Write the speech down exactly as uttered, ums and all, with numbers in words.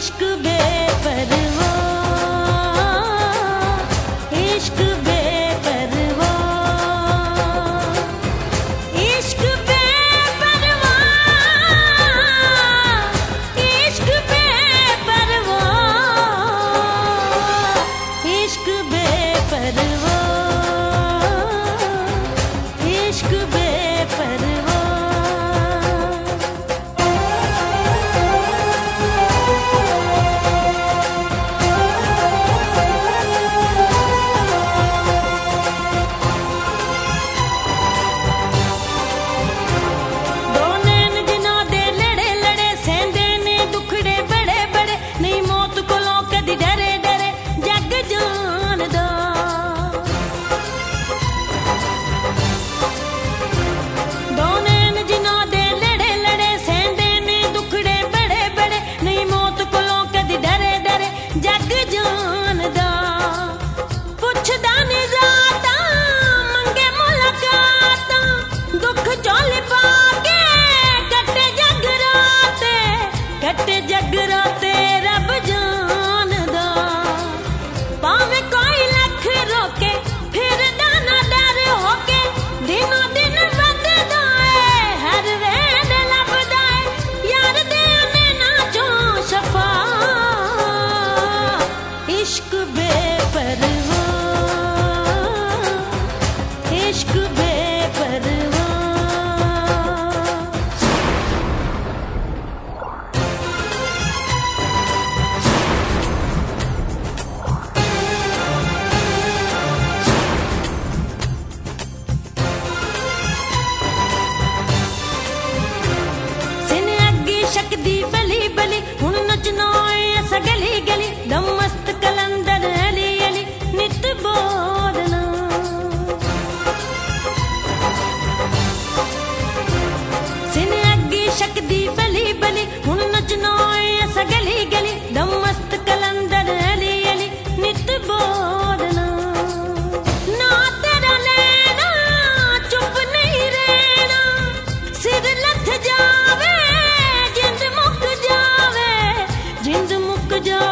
इश्क बेपरवाह, इश्क बेपरवाह, इश्क बेपरवाह, इश्क बेपरवाह, इश्क बेपरवाह, इश्क बेपरवाह। कट जगराते रब जानदा, भावे कोई लख रोके फिर दाना डर होके, दिनों दिन वधदा है हर वेद लभदा है यार दे नैना चों शफा। इश्क बेपरवाह, इश्क बेपरवाह। शकदी बली बली हुण नचना ऐसा गली गली, दम मस्त कलंदर अली अली नित बोलना। सिन अग्गी शकदी बली बली हुण नचना ऐसा गली गली, दम मस्त कलंदर अली अली नित बोलना। ना तेरा लेना चुप नहीं रहना, सिर लथ जावे जिंद मुक जावे